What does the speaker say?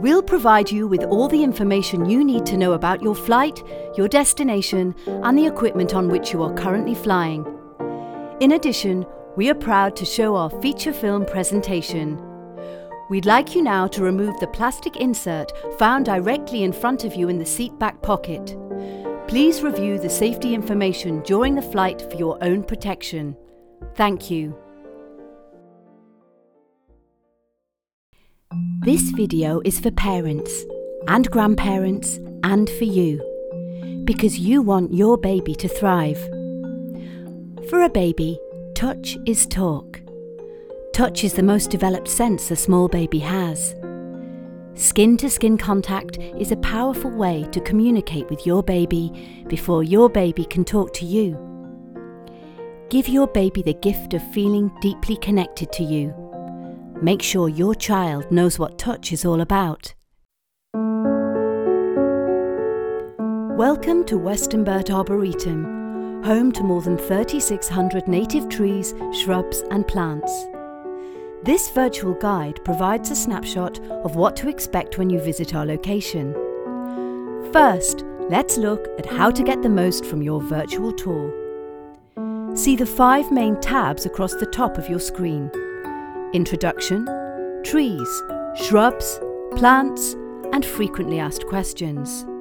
We'll provide you with all the information you need to know about your flight, your destination, and the equipment on which you are currently flying. In addition, we are proud to show our feature film presentation. We'd like you now to remove the plastic insert found directly in front of you in the seat back pocket. Please review the safety information during the flight for your own protection. Thank you. This video is for parents and grandparents and for you, because you want your baby to thrive. For a baby, touch is talk. Touch is the most developed sense a small baby has. Skin-to-skin contact is a powerful way to communicate with your baby before your baby can talk to you. Give your baby the gift of feeling deeply connected to you. Make sure your child knows what touch is all about. Welcome to Westonbirt Arboretum, home to more than 3,600 native trees, shrubs and plants. This virtual guide provides a snapshot of what to expect when you visit our location. First, let's look at how to get the most from your virtual tour. See the 5 main tabs across the top of your screen: Introduction, Trees, Shrubs, Plants, and Frequently Asked Questions.